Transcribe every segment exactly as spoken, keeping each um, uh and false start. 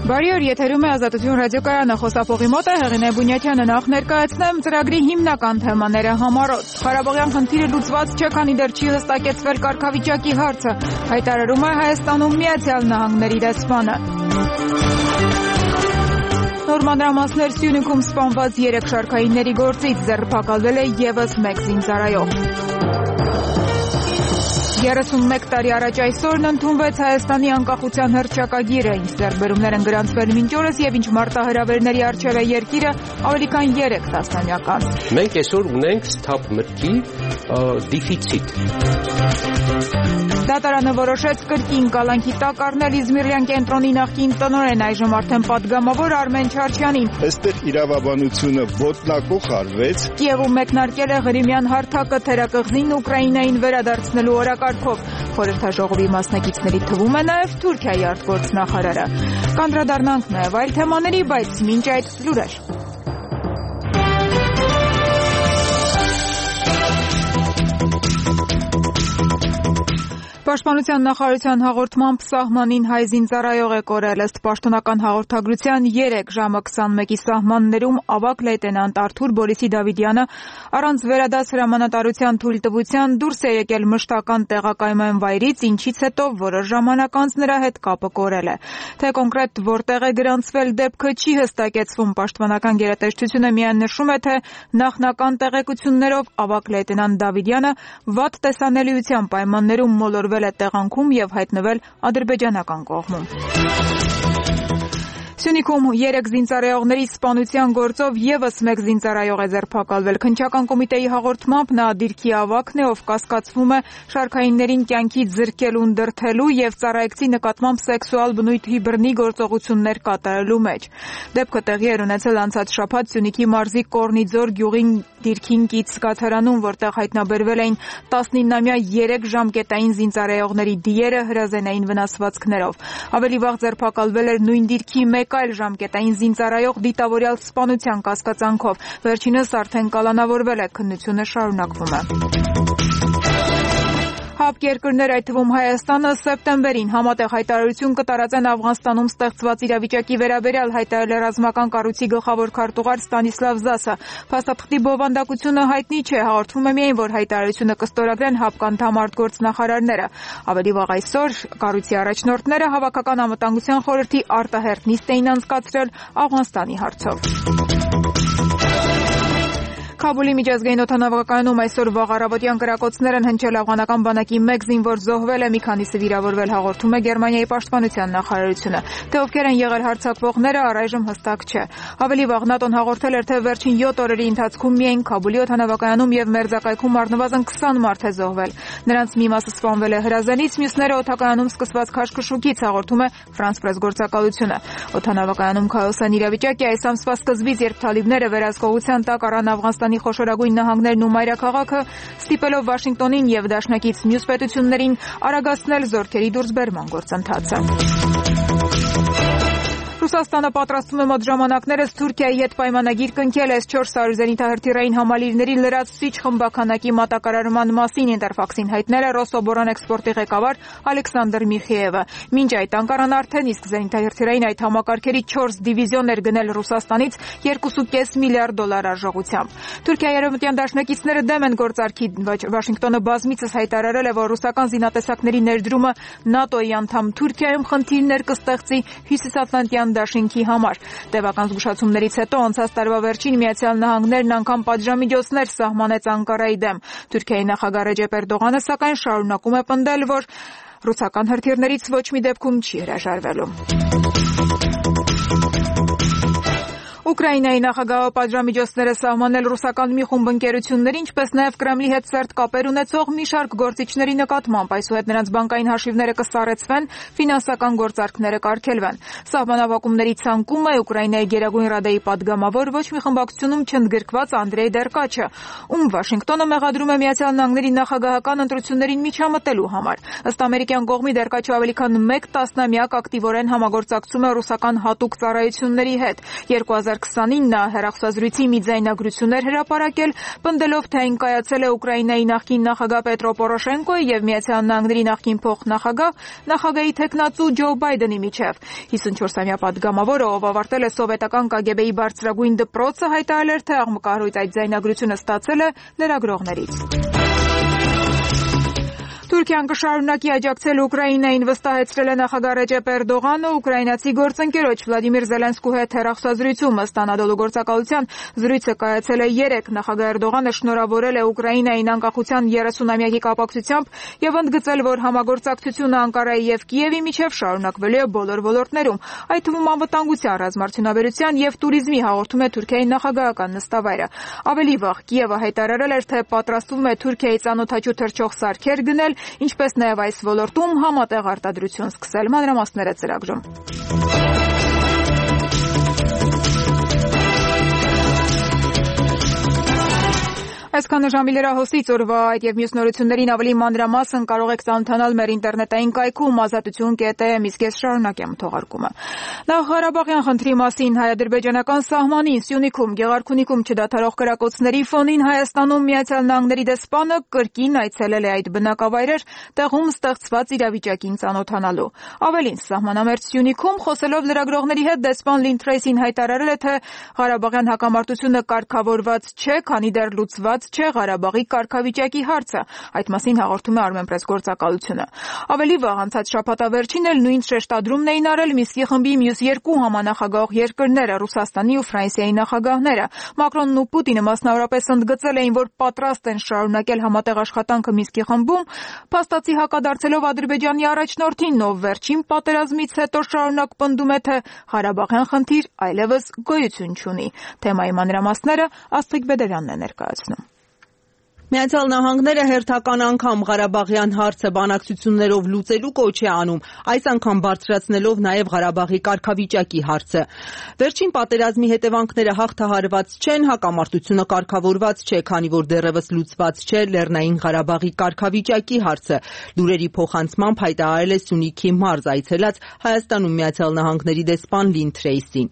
Բարի օր, եթերում է Ազատություն ռադիոկայանը, խոսափողի մոտ է Հեղինե Բունյաթյանը, նախ ներկայացնեմ ծրագրի հիմնական թեմաները համառոտ։ Ղարաբաղյան խնդիրը լուծված չէ, քանի դեռ չի հստակեցվել կարգավիճակի հարցը, հայտարարում է Հայաստանում Միացյալ Նահանգների դեսպանը։ Նոր մանրամասներ Սյունիքում սպանված երեք շարքայինների գործից ձերբակալվել է ևս մեկ զինծառայող։ երեսունմեկ տարի առաջ այսօրն ընդունվեց Հայաստանի անկախության հռչակագիրը, ինչ ձեռքբերումներ են գրանցվել մինչ օրս եւ ինչ մարտահրավերների առջեւ է երկիրը ավելի քան երեք տասնամյակ անց։ Մենք այսօր ունենք սթափ մտքի դեֆիցիտ։ Դատարանը որոշեց կրկին կալանքի տակ առնել Իզմիրյան կենտրոնի նախկին տնօրեն, այժմ արդեն պատգամավոր Արմեն Չարչյանին։ Այստեղ իրավաբանությունը ոտնակոխ արվեց։ Կիևում մեկնարկել է Ղրիմյան հարթակը թերակղզին Ուկրաինային վերադարձնելու օրակարգով։ Խորհրդաժողովի մասնակիցների թվում է նաև Թուրքիայի արտգործնախարարը։ Կանդրադառնանք նաև այլ թեմաների, բայց մինչ այդ լուրեր։ Պաշտպանության նախարարության հաղորդմամբ սահմանին հայ զինծառայող է կորել, ըստ պաշտոնական հաղորդագրության երեք ժամը քսանմեկի սահմաններում ավագ լեյտենանտ Արթուր Բորիսի Դավիդյանը առանց վերադաս հրամանատարության թույլտվության դուրս է եկել մշտական տեղակայման վայրից, ինչից հետո որոշ ժամանակ անց նրա հետ կապը կորել է։ Թե կոնկրետ որտեղ է գրանցվել դեպքը չի հստակեցվում, պաշտպանական գերատեսչությունը միայն նշում է, թե նախնական տեղեկություններով ավագ լեյտենանտ Դավիդյանը վատ տեսանելիության պայմաններում մոլորվել է տեղանքում եւ հայտնվել ադրբեջանական կողմում։ Սյունիքում երեք զինծառայողների սպանության գործով ևս մեկ զինծառայող է ձերբակալվել։ Քննչական կոմիտեի հաղորդմամբ նա դիրքի ավագն է, ով կասկածվում է շարքայիններին կյանքից զրկելուն դրդելու եւ ծառայեկցի նկատմամբ սեքսուալ բնույթի բռնի գործողություններ կատարելու մեջ։ Դեպքը տեղի էր ունեցել անցած շաբաթ Սյունիքի մարզի Կորնիձոր գյուղին դիրքին կից զգացարանում, որտեղ հայտնաբերվել էին տասնինամյա երեք ժամկետային զինծառայողների դիերը հրազենային վնասվածքներով։ Ավելի վաղ ձերբակալվել էր նույն դիրքի մեկ այլ ժամկետային զինծառայող դիտավորյալ սպանության կասկածանքով։ Վերջինս արդեն կալանավորվել է, քննությունը շարունակվում է։ Հապկ երկրներ, այդ թվում Հայաստանը, սեպտեմբերին համատեղ հայտարարություն կտարածեն Աֆղանստանում ստեղծված իրավիճակի վերաբերյալ, հայտարարել է ռազմական կառույցի գլխավոր քարտուղար Ստանիսլավ Զասը։ Փաստաթղթի բովանդակությունը հայտնի չէ, հաղորդվում է միայն, որ հայտարարությունը կստորագրեն ՀԱՊԿ անդամ արտգործնախարարները։ Ավելի վաղ այսօր կառույցի առաջնորդները Հավաքական անվտանգության խորհրդի արտահերթ նիստ էին անցկացրել Աֆղանստանի հարցով։ Քաբուլի միջազգային օդանավակայանում այսօր վաղ առավոտյան կրակոցներ են հնչել, աֆղանական բանակի մեկ զինվոր զոհվել է, մի քանիսը վիրավորվել, հաղորդում է Գերմանիայի պաշտպանության նախարարությունը։ Թե ովքեր են եղել հարձակվողները, առայժմ հստակ չէ։ Ավելի վաղ ՆԱՏՕ-ն հաղորդել էր, թե վերջին յոթ օրերի ընթացքում միայն Քաբուլի օդանավակայանում եւ մերձակայքում առնվազն քսան մարդ է զոհվել։ Նրանց մի մասը սպանվել է հրազենից, մյուսները օդակայանում սկսված քաշքշուկից, հաղորդում է Ֆրանս պրես գործակալությունը։ Օդանավակայանում քաոսային իրավիճակ է այս ամսվա սկզբից, երբ թալիբները վերահսկողության տակ առան Աֆղանստանի խոշորագույն նահանգներն ու մայրաքաղաքը, ստիպելով Վաշինգտոնին եւ դաշնակից մյուս պետություններին արագացնել զորքերի դուրսբերման գործընթացը։ Ռուսաստանը պատրաստվում է մոտ ժամանակներս Թուրքիայի հետ պայմանագիր կնքել էս չորս հարյուր զենիթահրթիռային համալիրների լրացուցիչ խմբաքանակի մատակարարման մասին, Ինտերֆաքսին հայտնել է Ռոսոբորոն էքսպորտի ղեկավար Ալեքսանդր Միխեևը։ Մինչ այդ Անկարան արդեն իսկ զենիթահրթիռային այդ համակարգերի չորս դիվիզիոն էր գնել Ռուսաստանից երկու կես միլիարդ դոլար արժողությամբ։ Թուրքիայի արևմտյան դաշնակիցները դեմ են գործարքի, Վաշինգտոնը բազմիցս հայտարարել է, որ ռուսական զինատեսակների ներդրումը ՆԱՏՕ-ի անդամ Թուրքիայում խնդիրներ կստեղծի Հյուսիսատլանտյան դաշինքի համար։ Տևական զգուշացումներից հետո անցած տարվա վերջին Միացյալ Նահանգներն անգամ պատժամիջոցներ սահմանեց Անկարայի դեմ։ Թուրքիայի նախագահ Ռեջեփ Էրդողանը սակայն շարունակում է պնդել, որ ռուսական հրթիռներից ոչ մի դեպքում չի հրաժարվելու։ Ուկրաինայի նախագահը պատժամիջոցները սահմանել ռուսական մի խումբ ընկերությունների, ինչպես նաև Կրեմլի հետ սերտ կապեր ունեցող մի շարք գործիչների նկատմամբ, այսուհետ նրանց բանկային հաշիվները կսառեցվեն, ֆինանսական գործարքները կարգելվեն։ Սահմանափակումների ցանկում է Ուկրաինայի Գերագույն ռադայի պատգամավոր, ոչ մի խմբակցությունում չընդգրկված Անդրեյ Դերկաչը, ում Վաշինգտոնը մեղադրում է Միացյալ Նահանգների նախագահական ընտրություններին միջամտելու համար։ Ըստ ամերիկյան կողմի Դերկաչը ավելի քան մեկ տասնամյակ ակտիվորեն համագործակցում է ռուսական հատուկ ծառայությունների հետ։ երկու հազար քսանինը հեռախոսազրույցի մի ձայնագրություն էր հրապարակել, պնդելով, թե այն կայացել է Ուկրաինայի նախկին նախագահ Պետրո Պորոշենկոյի եւ Միացյալ Նահանգների նախկին փոխնախագահ նախագահի թեկնածու Ջո Բայդենի միջև։ հիսունչորսամյա պատգամավորը, ով ավարտել է սովետական Կ Գ Բ-ի բարձրագույն դպրոցը, հայտարարել էր, թե աղմկահարույց այդ ձայնագրությունը ստացել է լրագրողներից։ Թուրքիան կշարունակի աջակցել Ուկրաինային, վստահեցրել է նախագահ Ռեջեփ Էրդողանը ուկրաինացի գործընկերոջ Վլադիմիր Զելենսկու հետ հեռախոսազրույցում։ Ըստ Անադոլու գործակալության, զրույցը կայացել է երեկ։ Նախագահ Էրդողանը շնորհավորել է Ուկրաինային անկախության երեսունամյակի կապակցությամբ եւ ընդգծել, որ համագործակցությունը Անկարայի եւ Կիևի միջև շարունակվելու է բոլոր ոլորտներում, այդ թվում անվտանգության, ռազմարդյունաբերության եւ տուրիզմի, հաղորդում է Թուրքիայի նախագահական նստավայրը։ Ավելի վաղ Կիևը հայտարարել էր, թե պատրաստվում է Թուրքիայի ծանոթաճու թռչող սարքեր գնել, ինչպես նաև այս ոլորտում համատեղ արտադրություն սկսել։ Մանրամասները ծրագրում։ Այսքանը ժամի լրահոսից օրվա այդ եւ մյուս նորություններին ավելի մանրամասն կարող եք ծանոթանալ մեր ինտերնետային կայքում ազատություն կետ է եմ, իսկ ես շարունակեմ թողարկումը։ Նախ Ղարաբաղյան խնդրի մասին հայ-ադրբեջանական սահմանին Սյունիքում Գեղարքունիքում չդադարող կրակոցների ֆոնին Հայաստանում Միացյալ Նահանգների դեսպանը կրկին այցելել է այդ բնակավայրեր, տեղում ստեղծված իրավիճակին ծանոթանալու։ Ավելին, սահմանամերձ Սյունիքում խոսելով լրագրողների հետ դեսպան Լին Թրեյսին հայտարարել է, թե Ղարաբաղյան հակամարտությունը կարգավորված չէ, քանի դեռ լուծված չէ Ղարաբաղի կարգավիճակի հարցը։ Այդ մասին հաղորդում է Armenpress գործակալությունը։ Ավելի վաղ անցած շաբաթավերջին էլ նույն շեշտադրումն էին արել Մինսկի խմբի մյուս երկու համանախագահող երկրները՝ Ռուսաստանի ու Ֆրանսիայի նախագահները։ Մակրոնն ու Պուտինը մասնավորապես ընդգծել էին, որ պատրաստ են շարունակել համատեղ աշխատանքը Մինսկի խմբում, փաստացի հակադարձելով Ադրբեջանի առաջնորդին, ով վերջին պատերազմից հետո շարունակ պնդում է, թե Ղարաբաղյան խնդիր այլևս գոյություն չունի։ Թեմայի մանրամասները Աստղիկ Բեդերյանն է ներկայացնում։ Միացյալ Նահանգները հերթական անգամ Ղարաբաղյան հարցը բանակցություններով լուծելու կոչ է անում, այս անգամ բարձրացնելով նաև Ղարաբաղի կարգավիճակի հարցը։ Վերջին պատերազմի հետևանքները հաղթահարված չեն, հակամարտությունը կարգավորված չէ, քանի որ դեռևս լուծված չէ Լեռնային Ղարաբաղի կարգավիճակի հարցը։ Լուրերի փոխանցմամբ հայտարարել է Սյունիքի մարզ այցելած Հայաստանում Միացյալ Նահանգների դեսպան Լին Թրեյսին։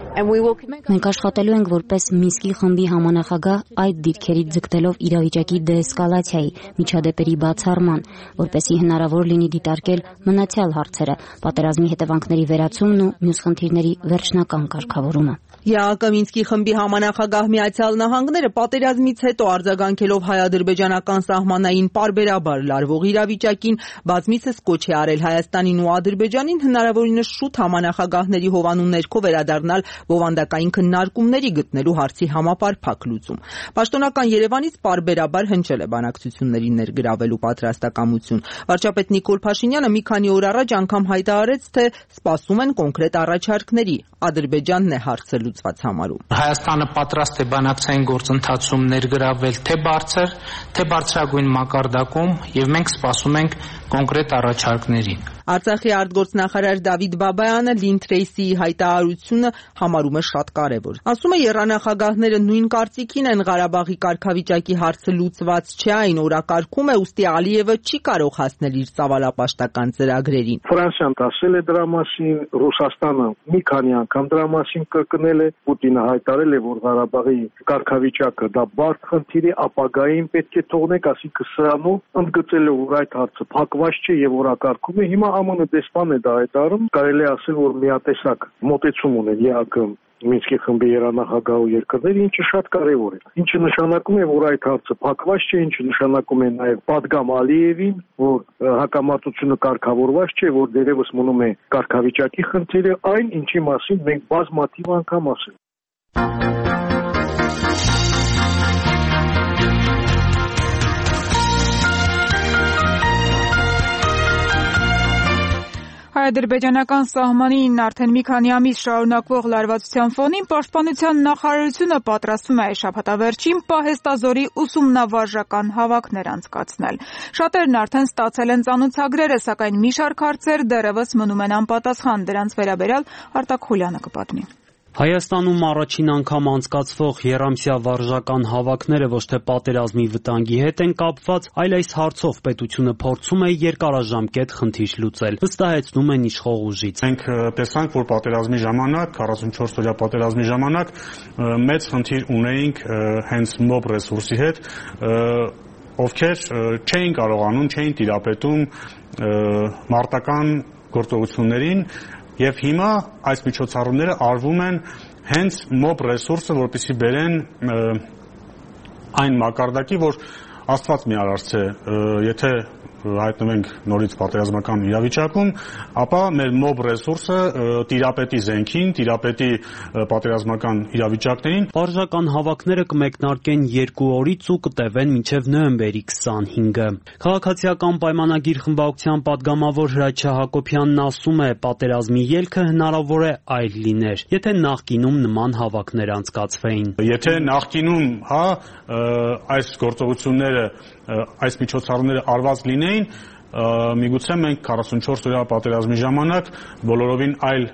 Մենք աշխատելու ենք որպես Մինսկի խմբի համանախագահ այդ դիրքերից ձգտելով իրավիճակի դեէսկալացիայի, միջադեպերի բացառման, որպեսզի հնարավոր լինի դիտարկել մնացյալ հարցերը, պատերազմի հետևանքների վերացումն ու մյուս խնդիրների վերջնական կարգավորումը։ ԵԱՀԿ Մինսկի խմբի համանախագահ Միացյալ Նահանգները պատերազմից հետո արձագանքելով հայ-ադրբեջանական սահմանային պարբերաբար լարվող իրավիճակին բազմիցս կոչ է արել Հայաստանին ու Ադրբեջանին հնարավորինս շուտ համանախագահների հովանու ներքո վերադառնալ բովանդակային քննարկումների գտնելու հարցի համապարփակ լուծում։ Պաշտոնական Երևանից պարբերաբար հնչել է բանակցությունների ներգրավելու պատրաստակամություն։ Վարչապետ Նիկոլ Փաշինյանը մի քանի օր առաջ անգամ հայտարարեց, թե սպասում են կոնկրետ առաջարկների։ Ադրբեջանն է հարցը լուծված համարում։ Հայաստանը պատրաստ է բանակցային գործընթացում ներգրավել թե բարձր, թե բարձրագույն մակարդակում, եւ մենք սպասում ենք կոնկրետ առաջարկների։ Արցախի արտգործնախարար Դավիթ Բաբայանը Լին Թրեյսիի հայտարարությունը համարում է շատ կարևոր։ Ասում է, եռանախագահները նույն կարծիքին են, Ղարաբաղի կարգավիճակի հարցը լուծված չէ, այն օրակարգում է, ուստի Ալիևը չի կարող հասնել իր ծավալապաշտական ծրագրերին։ Ֆրանսիան ասել է դրա մասին, Ռուսաստանը մի քանի անգամ դրա մասին կրկնել է, Պուտինը հայտարարել է, որ Ղարաբաղի կարգավիճակը դա բարդ խնդիր է, ապագային պետք է թողնենք, ասիկա սրանով ընդգծել է, որ այդ հարցը փակված չէ եւ օրակարգում է։ Հիմա Ամն դեսպան է դա հայտարարում, կարելի է ասել, որ միատեսակ մոտեցում ունեն ԵԱՀԿ Մինսկի խմբի երանախագահ երկրները, ինչը շատ կարևոր է։ Ինչը նշանակում է, որ այդ հարցը փակված չէ, ինչը նշանակում է նաև պատգամ Ալիևին, որ հակամարտությունը կարգավորված չէ, որ դերևս մնում է կարգավիճակի խնդիրը, այն ինչի մասին մենք բազմաթիվ անգամ ասել։ Հայ-ադրբեջանական սահմանին արդեն մի քանի ամիս շարունակվող լարվածության ֆոնին Պաշտպանության նախարարությունը պատրաստվում է այս շաբաթավերջին պահեստազորի ուսումնավարժական հավաքներ անցկացնել։ Շատերն արդեն ստացել են ծանոթագրերը, սակայն մի շարք հարցեր դեռևս մնում են անպատասխան, դրանց վերաբերյալ Արտակ Խուլյանը կպատմի։ Հայաստանում առաջին անգամ անցկացվող եռամսյա վարժական հավաքները ոչ թե պատերազմի վտանգի հետ են կապված, այլ այս հարցով պետությունը փորձում է երկարաժամկետ խնդիր լուծել, վստահեցնում են իշխող ուժից։ Մենք տեսանք, որ պատերազմի ժամանակ, քառասունչորս օրյա պատերազմի ժամանակ մեծ խնդիր ունեինք հենց մոբ ռեսուրսի հետ, ովքեր չէին կարողանում, չէին տիրապետում մարտական գործողություններին, եւ հիմա այս միջոցառումները արվում են հենց մոբ ռեսուրսը, որպեսզի բերեն այն մակարդակի, որ Աստված մի արարցե, եթե հայտնվենք նորից պատերազմական իրավիճակում, ապա մեր մոբ ռեսուրսը տիրապետի զենքին, տիրապետի պատերազմական իրավիճակներին։ Վարժական հավաքները կմեկնարկեն երկու օրից ու կտևեն մինչև նոյեմբերի քսանհինգը։ Քաղաքացիական պայմանագիր խմբակցության падգամավոր Հրաչյա Հակոբյանն ասում է, պատերազմի ելքը հնարավոր է այլ լիներ, եթե նախկինում նման հավաքներ անցկացվեին։ Եթե նախկինում, հա, այս գործողությունները, այս միջոցառումները արված լինեին, միգուցե մենք քառասունչորս օրյա պատերազմի ժամանակ բոլորովին այլ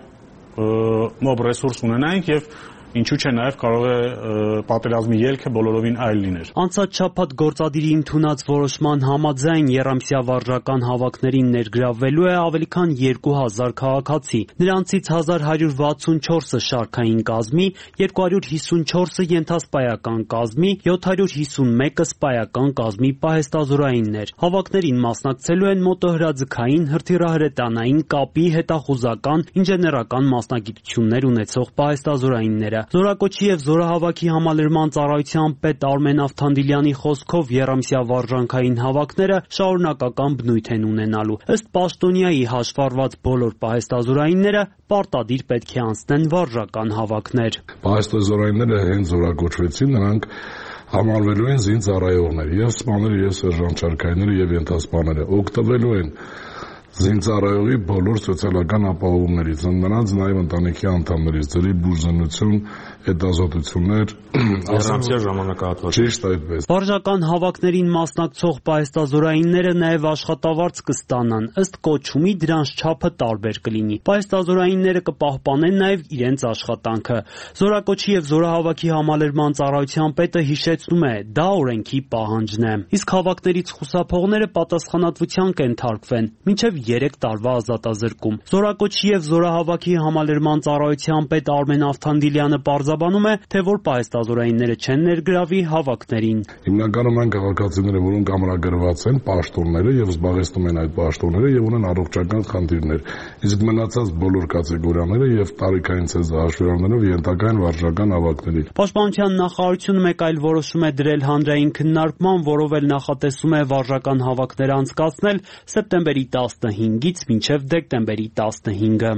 մոբ ռեսուրս ունենայինք եւ ինչու՞ չէ նաև կարող է պատերազմի ելքը բոլորովին այլ լիներ։ Անցած շաբաթ գործադիրի ընդունած որոշման համաձայն եռամսյա վարժական հավաքներին ներգրավվելու է ավելի քան երկու հազար քաղաքացի։ Նրանցից հազար հարյուր վաթսունչորսը շարքային կազմի, երկու հարյուր հիսունչորսը ենթասպայական կազմի, յոթ հարյուր հիսունմեկը սպայական կազմի պահեստազորայիններ։ Հավաքներին մասնակցելու են մոտոհրաձգային, հրթիռահրետանային, կապի, հետախուզական, ինժեներական մասնագիտություններ ունեցող պահեստազորայինները։ Զորակոչի եւ զորահավաքի համալրման ծառայության պետ Արմեն Ավթանդիլյանի խոսքով եռամսյա վարժանքային հավաքները շարունակական բնույթ են ունենալու։ Ըստ պաշտոնյայի հաշվառված բոլոր պահեստազորայինները պարտադիր պետք է անցնեն վարժական հավաքներ։ Պահեստազորայինները հենց զորակոչվեցին, նրանք համարվելու են զինծառայողներ, եւ սպաները, եւ սերժանտ-շարքայինները, եւ ենթասպաները, օգտվելու են զինծառայողի բոլոր սոցիալական ապահովումներից, նրանց նաև ընտանիքի անդամներից, ծերի բուժզնություն, հետազոտություններ, եռամսյա ժամանակահատված։ Ճիշտ այդպես։ Վարժական հավաքներին մասնակցող պահեստազորայինները նաև աշխատավարձ կստանան, ըստ կոչումի դրանց չափը տարբեր կլինի։ Պահեստազորայինները կպահպանեն նաև իրենց աշխատանքը։ Զորակոչի եւ զորահավաքի համալրման ծառայության պետը հիշեցնում է, դա օրենքի պահանջն է։ Իսկ հավաքներից խուսափողները պատասխանատվության կենթարկվեն մինչև երեք տարվա ազատազրկում։ Զորակոչի եւ զորահավաքի համալրման ծառայության պետ Արմեն Ավթանդիլյանը պարզաբանում է, թե որ պահեստազորայինները չեն ներգրավի հավաքներին։ Հիմնականում այն քաղաքացիները, որոնք ամրագրված են, պաշտոնները եւ զբաղեցնում են այդ պաշտոնները եւ ունեն առողջական խնդիրներ, իսկ մնացած բոլոր կատեգորիաները եւ տարիքային ցեզը հաշվի առնելով ենթակա են վարժական հավաքների։ Պաշտպանության նախարարությունը մեկ այլ որոշում է դրել հանրային քննարկման, որով էլ նախատեսում է վարժական հավաքներ անցկացնել սեպտեմբերի տասնհինգից մինչև դեկտեմբերի տասնհինգը։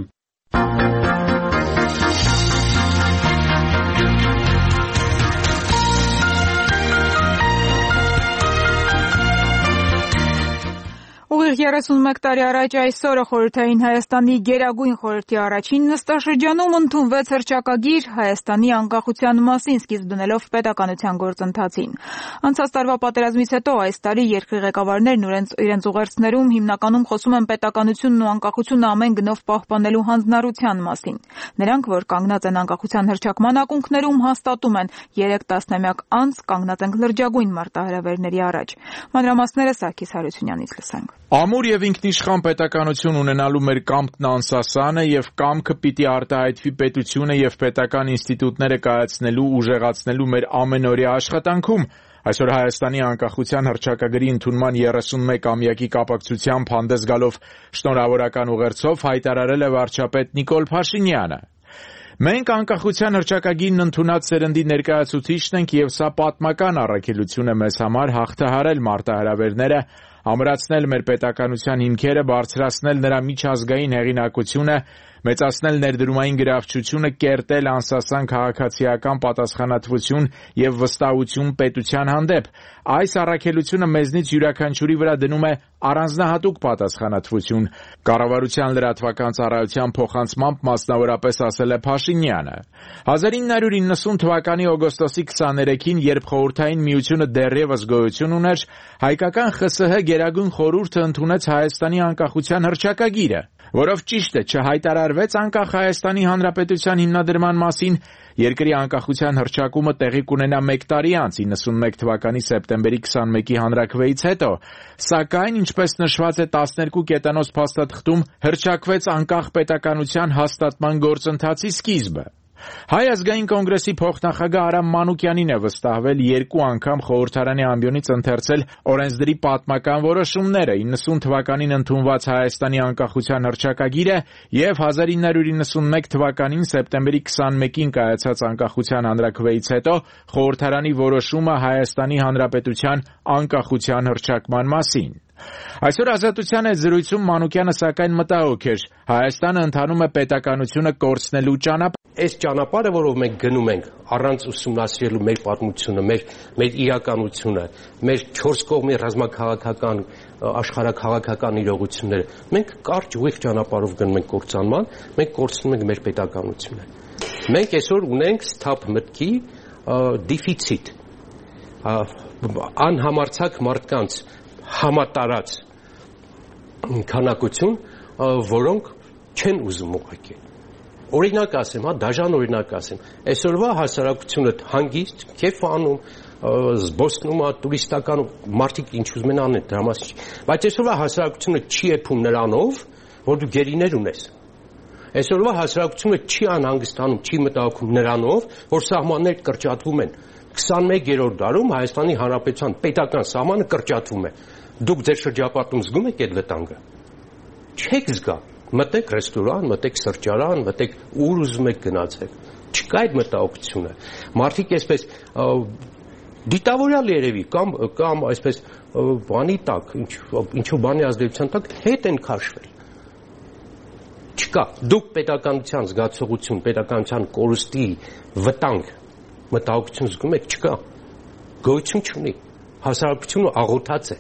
Ուղիղ երեսունմեկ տարի առաջ այսօրը Խորհրդային Հայաստանի Գերագույն խորհրդի առաջին նստաշրջանում ընդունվեց հռչակագիր Հայաստանի անկախության մասին, սկիզբ դնելով պետականության գործընթացին։ Անցած տարվա պատերազմից հետո այս տարի երկրի ղեկավարներն իրենց ուղերձներում հիմնականում խոսում են պետականությունն ու անկախությունը ամեն գնով պահպանելու հանձնառության մասին։ Նրանք, որ կանգնած են անկախության հռչակման ակունքներում, հաստատում են երեք տասնամյակ անց կանգնած ենք լրջագույն մարտահրավերների առաջ։ Մանրամասները Սարգիս Հարությունյանից լսենք։ Ամուր եւ ինքնիշխան պետականություն ունենալու մեր կամքն անսասան է եւ կամքը պիտի արտահայտվի պետությունը եւ պետական ինստիտուտները կայացնելու, ուժեղացնելու մեր ամենօրյա աշխատանքում։ Այսօր Հայաստանի անկախության հռչակագրի ընդունման երեսունմեկամյակի կապակցությամբ հանդես գալով շնորհավորական ուղերձով հայտարարել է վարչապետ Նիկոլ Փաշինյանը։ Մենք անկախության հռչակագիրն ընդունած սերնդի ներկայացուցիչն ենք եւ սա պատմական առաքելություն է մեզ համար հաղթահարել մարտահրավերները, ամրացնել մեր պետականության հիմքերը, բարձրացնել նրա միջազգային հեղինակությունը, մեծացնել ներդրումային գրավչությունը, կերտել անսասան քաղաքացիական պատասխանատվություն եւ վստահություն պետության հանդեպ։ Այս առաքելությունը մեզնից յուրաքանչյուրի վրա դնում է առանձնահատուկ պատասխանատվություն, կառավարության լրատվական ծառայության փոխանցմամբ մասնավորապես ասել է Փաշինյանը։ հազար ինը հարյուր իննսուն թվականի օգոստոսի քսաներեքին, երբ Խորհրդային Միությունը դեռևս գոյություն ուներ, հայկական ԽՍՀ Գերագույն խորհուրդը ընդունեց Հայաստանի անկախության հռչակագիրը։ որով ճիշտ է չհայտարարվեց անկախ Հայաստանի Հանրապետության հիմնադրման մասին, երկրի անկախության հռչակումը տեղի կունենա մեկ տարի անց իննսունմեկ թվականի սեպտեմբերի քսանմեկի հանրաքվեից հետո, սակայն, ինչպես նշված է տասներկու կետանոց փաստաթղթում, հռչակվեց անկախ պետականության հաստատման գործընթացի սկիզբը։ Հայ ազգային կոնգրեսի փոխնախագահ Արամ Մանուկյանին է վստահվել երկու անգամ խորհրդարանի ամբիոնից ընթերցել օրենսդրի պատմական որոշումները, իննսուն թվականին ընդունված Հայաստանի անկախության հռչակագիրը եւ հազար ինը հարյուր իննսունմեկ թվականին սեպտեմբերի քսանմեկին կայացած անկախության հանրաքվեից հետո խորհրդարանի որոշումը Հայաստանի Հանրապետության անկախության հռչակման մասին։ Այսօր Ազատության հետ զրույցում Մանուկյանը սակայն մտահոգ էր. Հայաստանը ընթանում է պետականությունը կորցնելու ճանապարհ։ Այս ճանապարհը, որով մենք գնում ենք, առանց ուսումնասիրելու մեր պատմությունը, մեր մեր իրականությունը, մեր չորս կողմի ռազմաքաղաքական, աշխարհաքաղաքական իրողությունները, մենք կարճ ուղիղ ճանապարհով գնում ենք կործանման, մենք կորցնում ենք մեր պետականությունը։ Մենք այսօր ունենք սթափ մտքի դեֆիցիտ, անհամարձակ մարդկանց համատարած քանակություն, որոնք չեն ուզում ուղղակի։ Օրինակ ասեմ, հա, դաժան օրինակ ասեմ, այսօրվա հասարակությունը հանգիստ, քեֆ անում, զբոսնում է, տուրիստական, մարդիկ ինչ ուզում են անեն, դրա մասին չի, բայց այսօրվա հասարակությունը չի էփում նրանով, որ դու գերիներ ունես։ Այսօրվա հասարակությունը չի անհանգստանում, չի մտահոգում նրանով, որ սահմաններ կրճատվում են։ քսանմեկերորդ դարում Հայաստանի Հանրապետության պետական սահմանը կրճատվում է։ Դուք ձեր շրջապատում զգում եք այդ վտանգը։ Չեք զգա։ Մտեք ռեստորան, մտեք սրճարան, մտեք ուր ուզում եք գնացեք։ Չկա այդ մտահոգությունը։ Մարդիկ այսպես դիտավորյալ երևի կամ կամ այսպես բանի տակ, ինչու բանի ազդեցության տակ հետ են քաշվել։ Չկա։ Դուք պետականության զգացողություն, պետականության կորուստի վտանգ, մտահոգություն զգում եք, չկա։ Գոյություն չունի։ Հասարակությունը աղոթած է։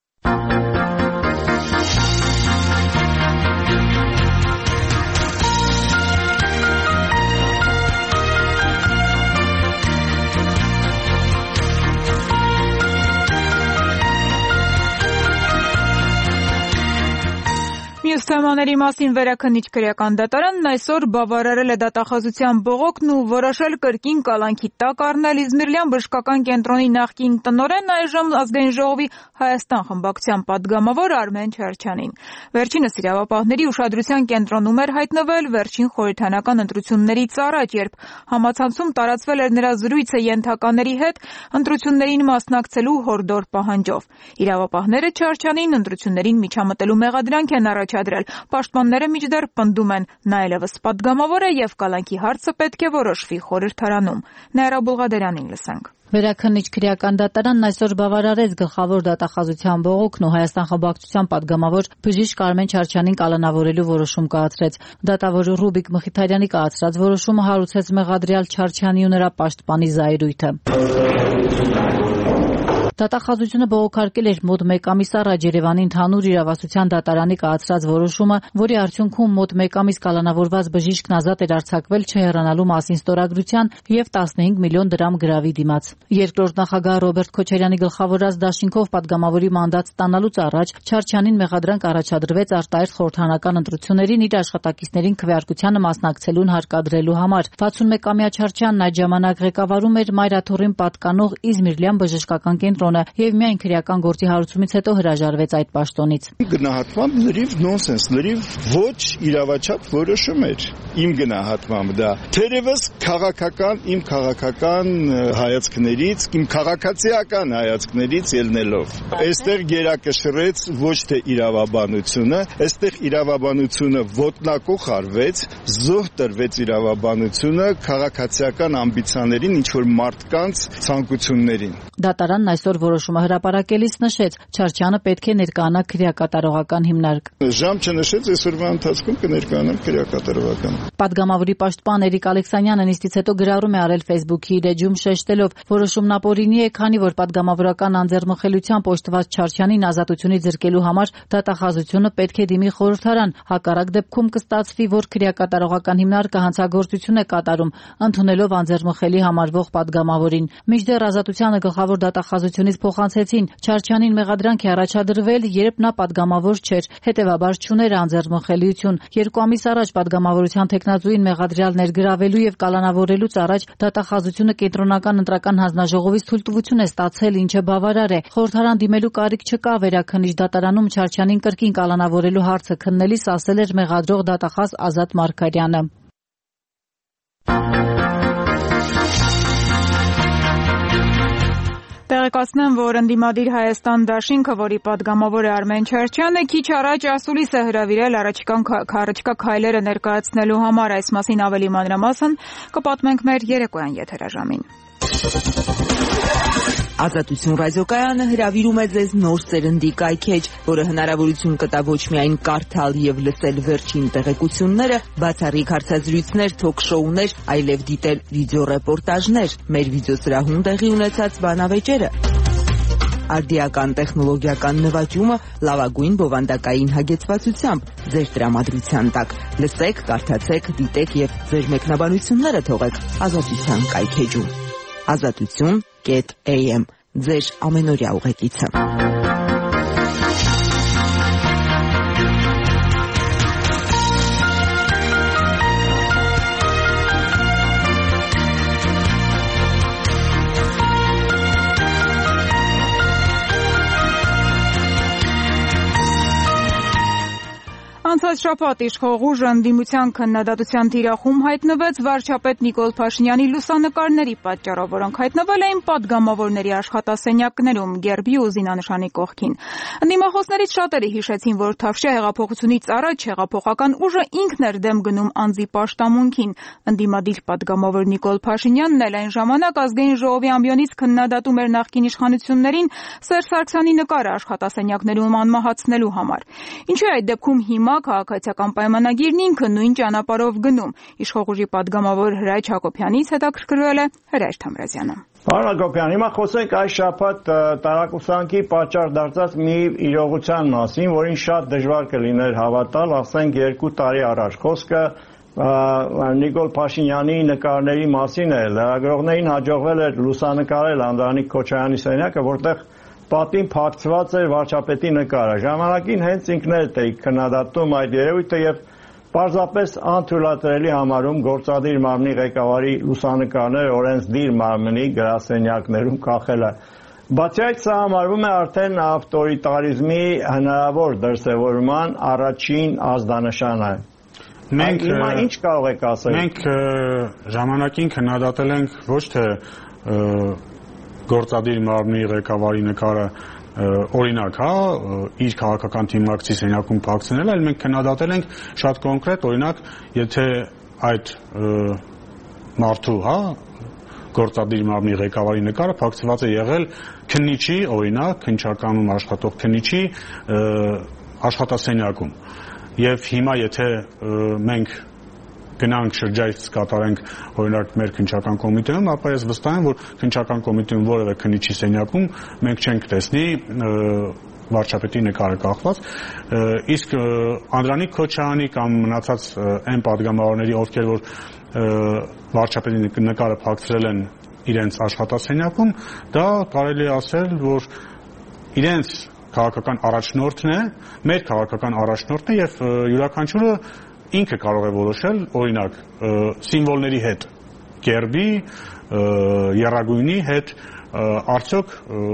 Մյուս թեմաների մասին վերաքննիչ քրեական դատարանն այսօր բավարարել է դատախազության բողոքն ու որոշել կրկին կալանքի տակ առնել Իզմիրլյան բժշկական կենտրոնի նախկին տնօրեն, այժմ Ազգային ժողովի Հայաստան խմբակցության պատգամավոր Արմեն Չարչյանին։ Վերջինս իրավապահների ուշադրության կենտրոնում էր հայտնվել վերջին խորհրդանական ընտրություններից առաջ, երբ համացանցում տարածվել էր նրա զրույցը ենթականների հետ ընտրություններին մասնակցելու հորդոր պահանջով։ Իրավապահները Չարչյանին ընտրություններին միջամտելու մեղադրանք են առաջադրել։ Պաշտպանները մինչդեռ պնդում են, նա այլևս պատգամավոր է եւ կալանքի հարցը պետք է որոշվի խորհրդարանում։ Նաիրա Բուլղադերյանին լսենք։ Վերաքննիչ քրեական դատարանն այսօր բավարարեց գլխավոր դատախազության բողոքն ու Հայաստան խմբակցության պատգամավոր բժիշկ Արմեն Չարչյանին կալանավորելու որոշում կայացրեց։ Դատավոր Ռուբիկ Մխիթարյանի կայացրած որոշումը հարուցեց մեղադրյալ Չարչյանի ու նրա պաշտպանի զայրույթը։ Դատախազությունը բողոքարկել էր մոտ մեկ ամիս առաջ Երևանի ընդհանուր իրավասության դատարանի կայացրած որոշումը, որի արդյունքում մոտ մեկ ամիս կալանավորված բժիշկն ազատ էր արձակվել չհեռանալու մասին ստորագրության եւ տասնհինգ միլիոն դրամ գրավի դիմաց։ Երկրորդ նախագահ Ռոբերտ Քոչարյանի գլխավորած դաշինքով պատգամավորի մանդատ ստանալուց առաջ Չարչյանին մեղադրանք առաջադրվեց արտահերթ խորհրդանական ընտրություններին իր աշխատակիցներին քվեարկությանը մասնակցելուն հարկադրելու համար։ վաթսունմեկամյա Չարչյանն այդ ժամանակ ղեկավարում էր Մայրաթոռին պատկանող Իզմիրլյան բժշկական կենտրոնը եւ միայն քրեական գործի հարուցումից հետո հրաժարվեց այդ պաշտոնից։ Գնահատմամբ լրիվ նոնսենս, լրիվ ոչ իրավաչափ որոշում էր։ Իմ գնահատմամբ դա թերևս քաղաքական, իմ քաղաքական հայացքներից, իմ քաղաքացիական հայացքներից ելնելով։ Այստեղ գերակշռեց ոչ թե իրավաբանությունը, այստեղ իրավաբանությունը ոտնակող արվեց, զոհ տրվեց իրավաբանությունը քաղաքացիական ամբիցիաներին, ինչ որ մարդկանց ցանկություններին։ Դատարանն այսօր որոշումը հրապարակելիս նշեց, Չարչյանը պետք է ներկայանա քրեակատարողական հիմնարկ։ Ժամ չնշեց, այսօրվա ընթացքում կներկայանամ քրեակատարողական։ Պատգամավորի պաշտպան Էրիկ Ալեքսանյանը նիստից հետո գրառում է արել Facebook-ի իր էջում շեշտելով, որոշումն ապօրինի է, քանի որ պատգամավորական անձեռնմխելությամբ օժտված Չարչյանին ազատությունից զրկելու համար դատախազությունը պետք է դիմի խորհրդարան, հակառակ դեպքում կստացվի, որ քրեակատարողական հիմնարկը հանցագործություն է կատարում, ընդունելով անձեռնմխելի համարվող պատգամավորին։ Մինչդեռ ազատությանը գլխավոր դատախազությունը Հանրապետությունից փոխանցեցին, Չարչյանին մեղադրանք է առաջադրվել, երբ նա պատգամավոր չէր, հետևաբար չուներ անձեռնմխելիություն։ Երկու ամիս առաջ պատգամավորության թեկնածուին մեղադրյալ ներգրավելու եւ կալանավորելուց առաջ դատախազությունը կենտրոնական ընտրական հանձնաժողովից թույլտվություն է ստացել, ինչը բավարար է։ Խորհրդարան դիմելու կարիք չկա, վերաքննիչ դատարանում Չարչյանին կրկին կալանավորելու հարցը քննելիս ասել էր մեղադրող դատախազ Ազատ Մարգարյանը։ Տեղեկացնեմ, որ ընդդիմադիր Հայաստան դաշինքը, որի падգամավոր է Արմեն Չարչյանը, քիչ առաջ ասուլիս է հրավիրել առաջիկա քայլերը ներկայացնելու համար։ Այս մասին ավելի մանրամասն կպատմենք մեր երեկոյան եթերաժամին։ Ազատություն ռադիոկայանը հրավիրում է ձեզ նոր սերնդի կայքեջ, որը հնարավորություն կտա ոչ միայն կարդալ եւ լսել վերջին տեղեկությունները, բացառիկ հարցազրույցներ, թոք-շոուներ, այլև դիտել վիդեոռեպորտաժներ, մեր վիդեոսրահում տեղի ունեցած բանավեճերը, արդիական տեխնոլոգիական նվաճումը լավագույն բովանդակային հագեցվածությամբ ձեր տրամադրության տակ։ Լսեք, կարդացեք, դիտեք եւ ձեր մեկնաբանությունները թողեք Ազատության կայքեջում։ Ազատություն am ձեր ամենօրյա ուղեկիցը։ Անցած շաբաթ իշխող ուժը ընդդիմության քննադատության թիրախում հայտնվեց վարչապետ Նիկոլ Փաշինյանի լուսանկարների պատճառով, որոնք հայտնվել էին падգամավորների աշխատասենյակներում գերբի ու զինանշանի կողքին։ Ընդդիմախոսներից շատերը հիշեցին, որ Թավշյա հեղափոխությունից առաջ հեղափոխական ուժը ինքն էր դեմ գնում անձի պաշտամունքին։ Ընդդիմադիր падգամավոր Նիկոլ Փաշինյանն էլ այն ժամանակ ազգային ժողովի ամբիոնից քննադատում էր նախկին իշխանություններին Սերժ Սարգսյանի նկարը աշխատասենյակներում անմահացնելու համար։ Ինչու է այդ դեպքում հիմա քաղաքացիական պայմանագիրն ինքը նույն ճանապարհով գնում։ Իշխող ուժի падգամավոր Հրայր Հակոբյանից հետաքրքրվել է Հրայր Թամրազյանը։ Պարոն Հակոբյան, հիմա խոսենք այս շաբաթ տարակուսանքի պատճառ դարձած մի իրողության մասին, որին շատ դժվար կլիներ հավատալ, ասենք երկու տարի առաջ։ Խոսքը Նիկոլ Փաշինյանի նկարների մասին է։ Լրագրողներին հաջողվել էր լուսանկարել Անդրանիկ Քոչարյանի սենյակը, որտեղ պատին փակցված էր վարչապետի նկարը։ Ժամանակին հենց ինքներդ էիք քննադատում այդ երևույթը եւ պարզապես անթույլատրելի համարում գործադիր մարմնի ղեկավարի լուսանկարները օրենսդիր մարմնի գրասենյակներում կախելը։ Բացի այդ, սա համարվում է արդեն ավտորիտարիզմի հնարավոր դրսևորման առաջին ազդանշանը։ Մենք հիմա ինչ կարող եք ասել։ Մենք ժամանակին քննադատել ենք ոչ թե գործադիր մարմնի ղեկավարի նկարը օրինակ, հա, իր քաղաքական թիմակցի սենյակում փակցնել, այլ մենք քննադատել ենք շատ կոնկրետ, օրինակ, եթե այդ մարդու, հա, գործադիր մարմնի ղեկավարի նկարը փակցված է եղել քննիչի, օրինակ, քննչականում աշխատող քննիչի աշխատասենյակում։ Եվ հիմա եթե մենք գնանք շրջայց կատարենք օրինակ մեր քննչական կոմիտեում, ապա ես վստահ եմ, որ քննչական կոմիտեում որևէ քննիչի սենյակում մենք չենք տեսնի վարչապետի նկարը կախված, իսկ Անդրանիկ Քոչարյանի կամ մնացած այն падգամավորների, ովքեր որ վարչապետի նկարը փակցրել են իրենց աշխատասենյակում, դա կարելի է ասել, որ իրենց քաղաքական առաջնորդն է, մեր քաղաքական առաջնորդն է եւ յուրաքանչյուրը ինքը կարող է որոշել, օրինակ, սիմվոլների հետ, գերբի, եռագույնի հետ, արդյոք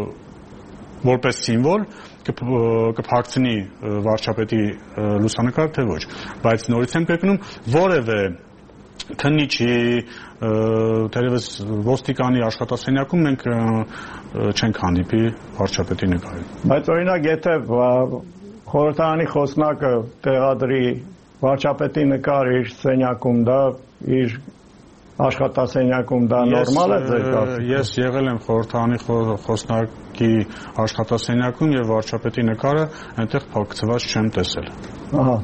որպես սիմվոլ կփակցնի վարչապետի լուսանկար, թե ոչ։ Բայց նորից եմ կրկնում, որևէ քննիչի, թերևս ոստիկանի աշխատասենյակում մենք չենք հանդիպի վարչապետի նկարին։ Բայց օրինակ, եթե խորհրդարանի խոսնակը տեղադրի վարչապետի նկար իր սենյակում, դա իր աշխատասենյակում, դա նորմալ է ձեր կարծիքով։ Ես եղել եմ խորհրդարանի խոսնակի աշխատասենյակում եւ վարչապետի նկարը այնտեղ փակցված չեմ տեսել։ Ահա։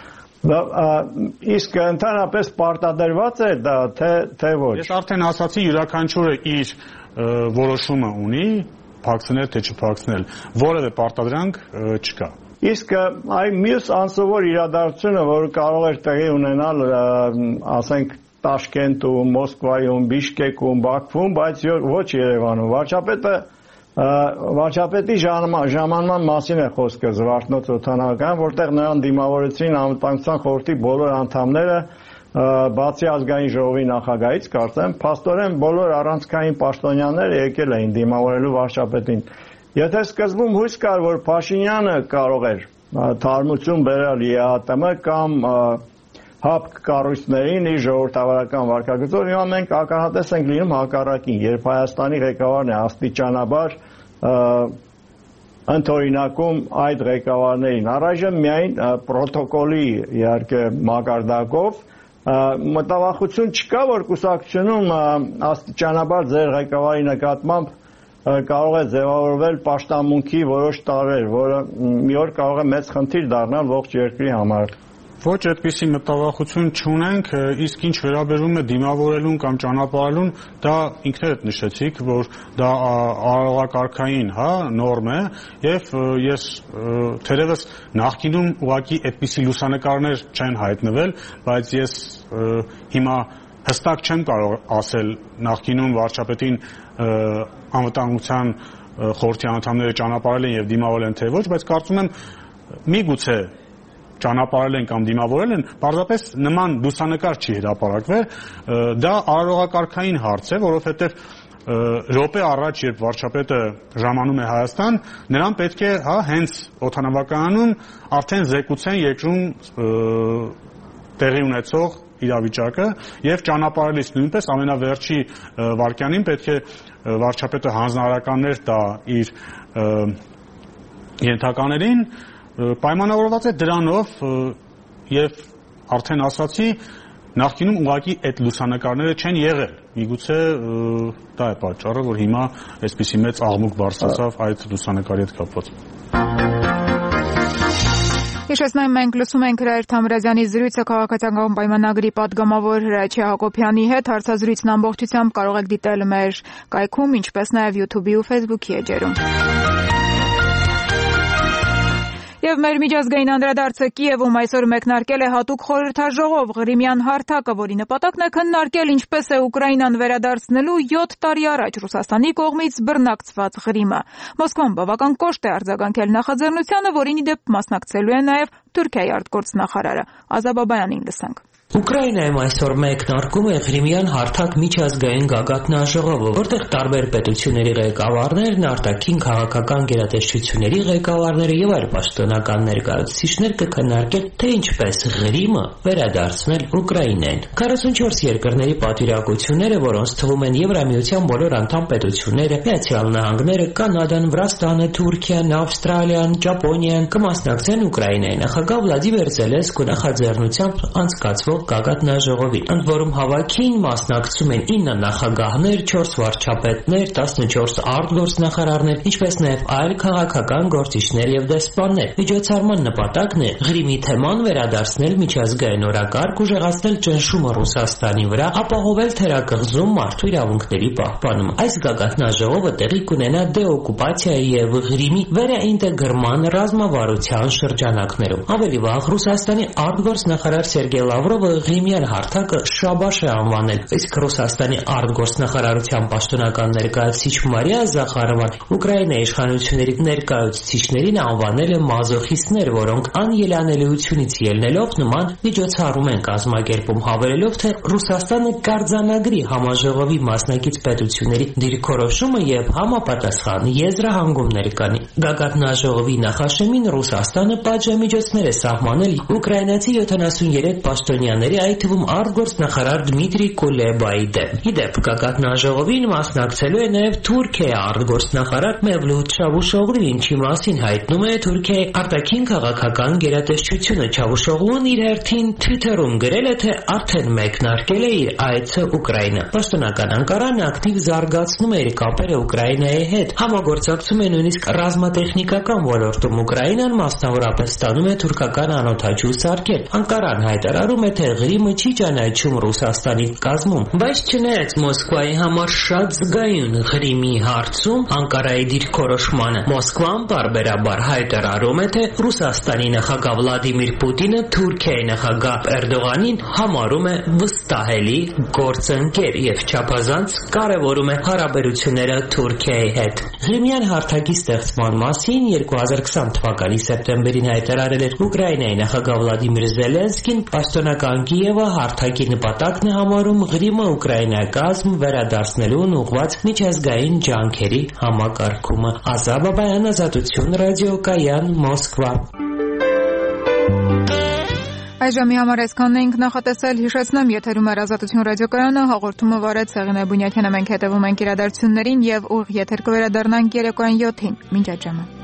Իսկ ընդհանրապես պարտադրված է դա, թե ոչ։ Ես արդեն ասացի, յուրաքանչյուրը իր որոշումը ունի, փակցնել թե չփակցնել, որևէ պարտադրանք չկա։ Իսկ այ մյուս անսովոր իրադարձությունը, որը կարող էր տեղի ունենալ, ասենք, Տաշկենտում, Մոսկվայում, Բիշկեկում, Բաքվում, բայց ոչ Երևանում, վարչապետը Վարչապետի ժամանման մասին է խոսքը Զվարթնոց օդանավակայանում, որտեղ նրան դիմավորեցին անվտանգության խորհրդի բոլոր անդամները, բացի ազգային ժողովի նախագահից, կարծեմ, փաստորեն բոլոր առանցքային պաշտոնյաները եկել էին դիմավորելու վարչապետին։ Եթե սկզբում հույս կար, որ Փաշինյանը կարող էր թարմություն բերել ԵԱՏՄ կամ հապ կառույցներին իր ժողովրդավարական վարքագծով, հիմա մենք ականատես ենք լինում հակառակին, երբ Հայաստանի ղեկավարն է աստիճանաբար ընդօրինակում այդ ղեկավարներին։ Առայժմ միայն պրոտոկոլի իհարկե մակարդակով մտավախություն չկա, որ կուսակցությունում աստիճանաբար ձեր ղեկավարի նկատմամբ կարող է ձևավորվել պաշտամունքի որոշ տարրեր, որը մի օր կարող է մեծ խնդիր դառնալ ողջ երկրի համար։ Ոչ այդպիսի մտավախություն չունենք, իսկ ինչ վերաբերում է դիմավորելուն կամ ճանապարհելուն, դա ինքներդ նշեցիք, որ դա արարողակարգային, հա, նորմ է, եւ ես թերևս նախկինում ուղղակի այդպիսի լուսանկարներ չեն հայտնվել, բայց ես հիմա հստակ չեմ կարող ասել նախկինում վարչապետին անվտանգության խորհրդի անդամները ճանապարհել են եւ դիմավորել են թե ոչ, բայց կարծում եմ միգուցե ճանապարհել են կամ դիմավորել են, պարզապես նման լուսանկար չի հրապարակվել, դա արարողակարգային հարց է, որովհետև րոպե առաջ, երբ վարչապետը ժամանում է Հայաստան, նրան պետք է, հա, հենց օդանավակայանում արդեն զեկուցեն երկրում տեղի ունեցող իրավիճակը եւ ճանապարհելիս նույնպես ամենավերջի վարքյանին պետք է վարչապետը հանձնարարականներ տա իր ենթականերին, պայմանավորված է դրանով եւ արդեն ասացի նախկինում ուղղակի այդ լուսանկարները չեն եղել, միգուցե դա է պատճառը, որ հիմա այսպիսի մեծ աղմուկ բարձրացավ այդ լուսանկարի հետ կապված։ Հիշեցնեմ, մենք լսում ենք Հրայր Թամրազյանի զրույցը քաղաքացիական պայմանագրի պատգամավոր Հրաչյա Հակոբյանի հետ, հարցազրույցն ամբողջությամբ կարող եք դիտել մեր կայքում, ինչպես նաև YouTube-ի ու Facebook-ի էջերում։ Եվ մեր միջազգային անդրադարձը Կիևում այսօր մեկնարկել է հատուկ խորհրդաժողով Ղրիմյան հարթակը, որի նպատակն է քննարկել ինչպես է Ուկրաինան վերադարձնելու յոթ տարի առաջ Ռուսաստանի կողմից բռնակցված Ղրիմը։ Մոսկվան բավական կոշտ է արձագանքել նախաձեռնությանը, որին ի դեպ մասնակցելու է նաև Թուրքիայի արտգործնախարարը։ Ազա Բաբայանին լսենք։ Ուկրաինայում այսօր մեկնարկում է Ղրիմյան հարթակ միջազգային գագաթնաժողովը, որտեղ տարբեր պետությունների ղեկավարներն, արտաքին քաղաքական գերատեսչությունների ղեկավարները եւ այլ պաշտոնական ներկայացուցիչներ կքննարկեն, թե ինչպես Ղրիմը վերադարձնել Ուկրաինային։ քառասունչորս երկրների պատվիրակությունները, որոնց թվում են Եվրամիության բոլոր անդամ պետությունները, Միացյալ Նահանգները, Կանադան, Վրաստանը, Թուրքիան, Ավստրալիան, Ճապոնիան, կմասնակցեն Ուկրաինայի նախագահ Վլադիմիր Զելենսկու նախաձեռնությամբ անցկացվող գագաթնաժողովին, ընդ որում հավաքին մասնակցում են ինը նախագահներ, չորս վարչապետներ, տասնչորս արտգործնախարարներ, ինչպես նաև այլ քաղաքական գործիչներ եւ դեսպաններ։ Միջոցառման նպատակն է Ղրիմի թեման վերադարձնել միջազգային օրակարգ, ուժեղացնել ճնշումը Ռուսաստանի վրա, ապահովել թերակղզում մարդու իրավունքների պահպանումը։ Այս գագաթնաժողովը տեղի կունենա դեօկուպացիայի եւ Ղրիմի վերաինտեգրման ռազմավարության շրջանակներում։ Ավելի վաղ Ռուսաստանի արտգործնախարար Սերգեյ Լավրովը Ղրիմյան հարթակը շաբաշ է անվանել, իսկ Ռուսաստանի արտգործնախարարության պաշտոնական ներկայացուցիչ Մարիա Զախարովան Ուկրաինայի իշխանությունների ներկայացուցիչներին անվանել է մազոխիստներ, որոնք անելանելիությունից ելնելով նման միջոցառում են կազմակերպում, հավելելով, թե Ռուսաստանը կարձանագրի համաժողովի մասնակից պետությունների դիրքորոշումը եւ համապատասխան եզրահանգումներ կանի։ Գագաթնաժողովի նախաշեմին Ռուսաստանը պատժամիջոցներ է սահմանել ուկրաինացի յոթանասուներեք պաշտոնյաների, այդ թվում արտգործնախարար Դմիտրի Կուլեբայի դեմ։ Ի դեպ, գագաթնաժողովին մասնակցելու է նաև Թուրքիայի արտգործնախարար Մևլութ Չավուշօղլին, ինչի մասին հայտնում է Թուրքիայի արտաքին քաղաքական գերատեսչությունը։ Չավուշօղլուն իր հերթին Twitter-ում գրել է, թե արդեն մեկնարկել է իր այցը Ուկրաինա։ Պաշտոնական Անկարան ակտիվ զարգացնում է իր կապերը Ուկրաինայի հետ, համագործակցում է նույնիսկ ռազմատեխնիկական ոլորտում Ուկրաինան մասնավորապես ստանում է թուրքական անօդաչու սարքեր։ Անկարան հայտարարում է, թե Ղրիմը չի ճանաչում Ռուսաստանի կազմում, բայց չնայած Մոսկվայի համար շատ զգայուն Ղրիմի հարցում Անկարայի դիրքորոշմանը, Մոսկվան պարբերաբար հայտարարում է, թե թե Ռուսաստանի նախագահ Վլադիմիր Պուտինը Թուրքիայի նախագահ Էրդողանին համարում է վստահելի գործընկեր եւ չափազանց կարեւորում է հարաբերությունները Թուրքիայի հետ։ Ղրիմյան հարթակի ստեղծման մասին երկու հազար քսան թվականի սեպտեմբերին հայտարարել էր Ուկրաինայի նախագահ Վլադիմիր Զելենսկին, պաշտոնական Կիևը հարթակի նպատակն է համարում Ղրիմը ուկրաինական վերադարձնելուն ուղղված միջազգային ջանքերի համակարգումը։ Ազատ Բաբայան, Ազատություն ռադիոկայան, Մոսկվա։ Այժմի համար այսքանն էինք նախատեսել, հիշեցնեմ, եթերում էր Ազատություն ռադիոկայանը, հաղորդումը վարեց Սեղինե Բունյակյանը, մենք հետևում ենք իրադարձություններին եւ ուղիղ եթեր կվերադառնանք երեկոյան յոթին։ Մինչ այդ ժամը։